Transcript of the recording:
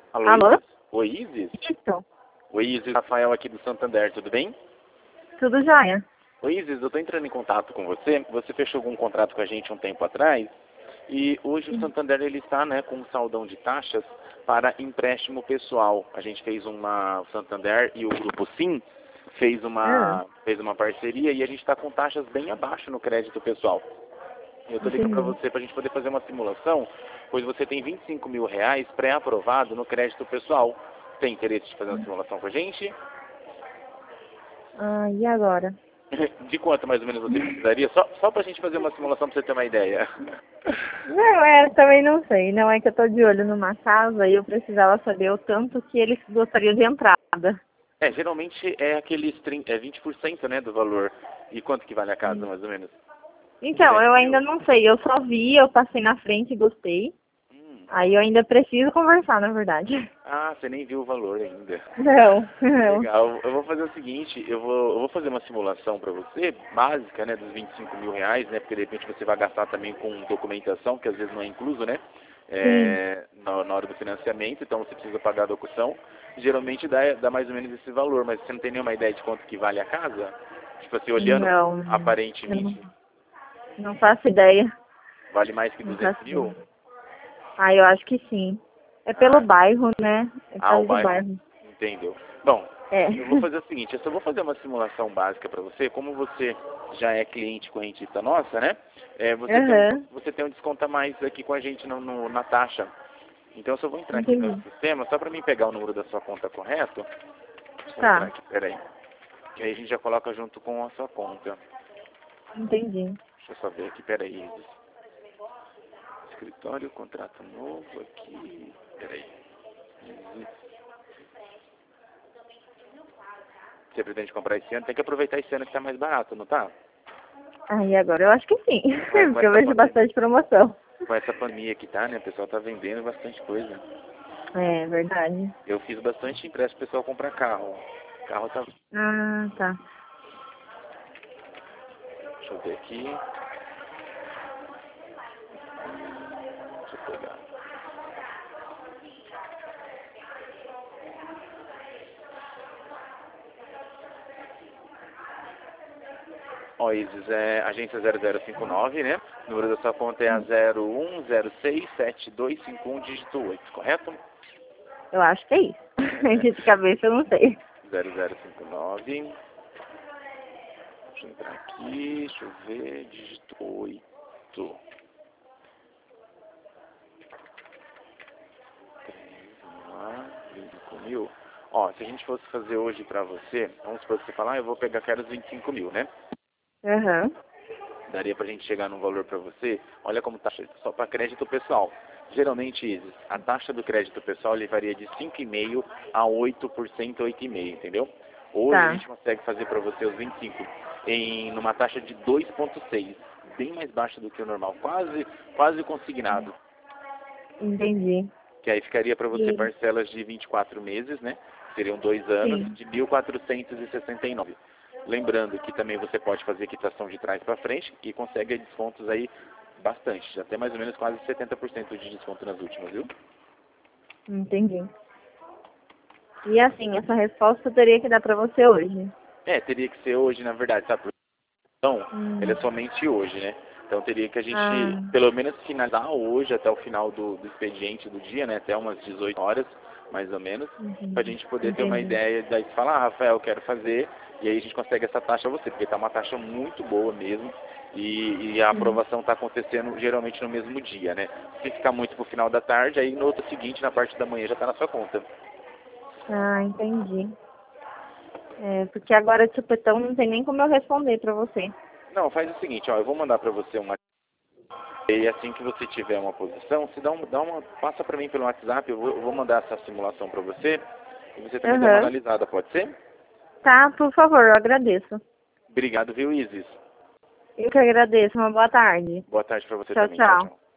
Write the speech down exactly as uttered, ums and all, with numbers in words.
Alô, Alô? Isis? Oi, Isis? Isso. Oi, Isis, Rafael aqui do Santander, tudo bem? Tudo jóia? Oi, Isis, eu tô entrando em contato com você. Você fechou algum contrato com a gente um tempo atrás e hoje o Santander ele está, né, com um saldão de taxas para empréstimo pessoal. A gente fez uma, o Santander e o Grupo Sim fez Ah, uma, fez uma parceria e a gente está com taxas bem abaixo no crédito pessoal. Eu tô ligando para entendi. você para a gente poder fazer uma simulação, pois você tem vinte e cinco mil reais pré-aprovado no crédito pessoal. Tem interesse de fazer uma simulação com a gente? Ah, e agora? De quanto mais ou menos você precisaria? Só, só para a gente fazer uma simulação para você ter uma ideia. Não, é, também não sei. Não é que eu tô de olho numa casa e eu precisava saber o tanto que eles gostariam de entrada. É, geralmente é aqueles trinta, é vinte por cento, né, do valor. E quanto que vale a casa, Hum. mais ou menos? Então, duzentos eu mil? ainda não sei. Eu só vi, eu passei na frente e gostei. Hum. Aí eu ainda preciso conversar, na verdade. Ah, você nem viu o valor ainda. Não, não. Legal. Eu vou fazer o seguinte, eu vou, eu vou fazer uma simulação para você, básica, né, dos vinte e cinco mil reais, né, porque de repente você vai gastar também com documentação, que às vezes não é incluso, né, Sim. é, na, na hora do financiamento, então você precisa pagar a locução. Geralmente dá, dá mais ou menos esse valor, mas você não tem nenhuma ideia de quanto que vale a casa? Tipo assim, olhando Não. Eu não, aparentemente, não faço ideia. vale mais que Não duzentos faço mil? ideia. Ah, eu acho que sim. É pelo Ah, bairro, né? É por ah, o causa do bairro, bairro. entendeu. Bom, É. eu vou fazer o seguinte, eu só vou fazer uma simulação básica para você, como você já é cliente correntista nossa, né? É, você, tem um, Aham. você tem um desconto a mais aqui com a gente no, no- na taxa. Então eu só vou entrar aqui no Entendi. sistema, só para mim pegar o número da sua conta correto. Deixa eu entrar Tá. aqui, peraí. Que aí a gente já coloca junto com a sua conta. Entendi. Deixa eu só ver aqui, peraí. Isis. Escritório, contrato novo aqui. Peraí. Isis. Você pretende comprar esse ano? Tem que aproveitar esse ano que tá mais barato, não tá? Aí agora eu acho que sim. Com com Porque eu essa vejo pandemia, bastante promoção. com essa pandemia que tá, né? O pessoal tá vendendo bastante coisa. É verdade. Eu fiz bastante empréstimo pro pessoal comprar carro. Carro tá. Ah, tá. Deixa eu ver aqui. Deixa eu pegar. Ó, Isis, é agência zero zero cinco nove, né? O número da sua conta é a zero um zero seis sete dois cinco um dígito oito, correto? Eu acho que é isso. De cabeça eu não sei. zero zero cinco nove. Deixa eu entrar aqui, deixa eu ver, dígito oito. Vamos lá, vinte e cinco mil. Ó, se a gente fosse fazer hoje pra você, vamos supor que você falar, ah, eu vou pegar, quero os vinte e cinco mil, né? Aham. Daria pra gente chegar num valor pra você, olha como taxa só para crédito pessoal. Geralmente, Isis, a taxa do crédito pessoal ele varia de cinco vírgula cinco por cento a oito por cento, oito vírgula cinco por cento, entendeu? Hoje a Tá. gente consegue fazer pra você os vinte e cinco em numa taxa de dois vírgula seis, bem mais baixa do que o normal, quase quase consignado. Entendi. Que aí ficaria para você E, parcelas de vinte e quatro meses, né? Seriam dois anos sim. de mil quatrocentos e sessenta e nove. Lembrando que também você pode fazer quitação de trás para frente e consegue descontos aí bastante, já tem mais ou menos quase setenta por cento de desconto nas últimas, viu? Entendi. E assim, essa resposta eu teria que dar pra você hoje. É, teria que ser hoje, na verdade, sabe? Então, ele é Hum. somente hoje, né? Então teria que a gente, Ah, pelo menos, finalizar hoje até o final do, do expediente do dia, né? Até umas dezoito horas, mais ou menos, para a entendi. gente poder ter uma Entendi. ideia, daí você fala, ah, Rafael, eu quero fazer, e aí a gente consegue essa taxa a você, porque tá uma taxa muito boa mesmo, e, e a Sim. aprovação está acontecendo geralmente no mesmo dia, né? Se ficar muito pro final da tarde, aí no outro seguinte, na parte da manhã, já está na sua conta. Ah, entendi. É, porque agora, tipo, então não tem nem como eu responder pra você. Não, faz o seguinte, ó, eu vou mandar para você uma. E assim que você tiver uma posição, se dá, um, dá uma, passa para mim pelo WhatsApp, eu vou, eu vou mandar essa simulação para você e você também dá uma Aham. analisada, pode ser? Tá, por favor, eu agradeço. Obrigado, viu, Isis? Eu que agradeço. Uma boa tarde. Boa tarde para você Tchau, também. Tchau, tchau. tchau.